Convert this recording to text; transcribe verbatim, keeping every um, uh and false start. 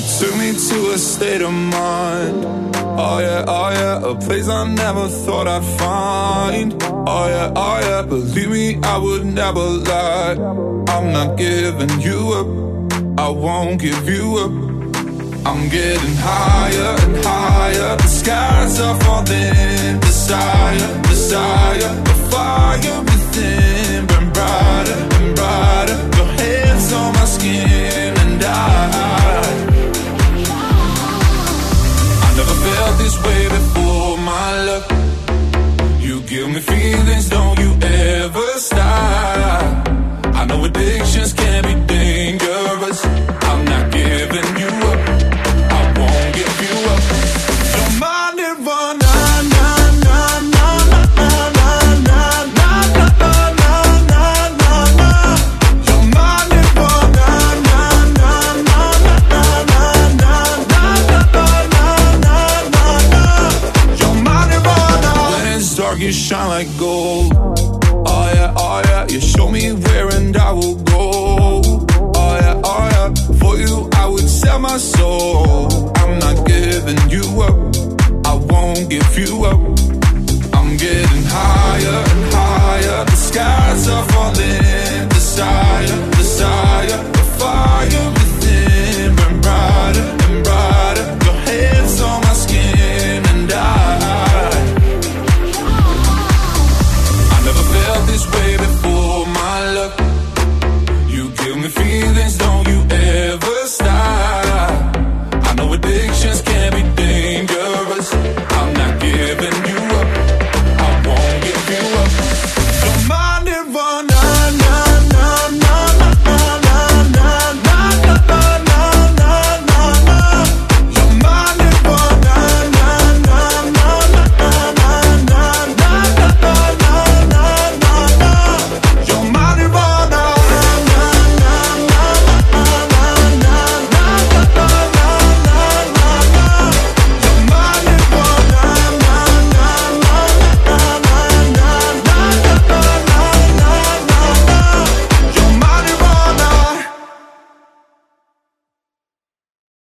took me to a state of mind. Oh yeah, oh yeah, a place I never thought I'd find. Oh yeah, oh yeah, believe me, I would never lie. I'm not giving you up, I won't give you up. I'm getting higher and higher, the skies are falling. Desire, desire, the fire within burn brighter and brighter. Your hands on my skin and I I never felt this way before, my love. You give me feelings, don't you ever stop. I know addictions can be dangerous, I'm not giving you up, I won't give you up. You're my nirvana, na na na na na na na na na na na na. You're my nirvana, na na na na na na na na na na na. You're my nirvana. When it's dark, you shine like gold. Oh yeah, oh yeah, you show me where and I will go. Oh yeah, oh yeah, for you I would sell my soul. I'm not giving you up, I won't give you up. I'm getting high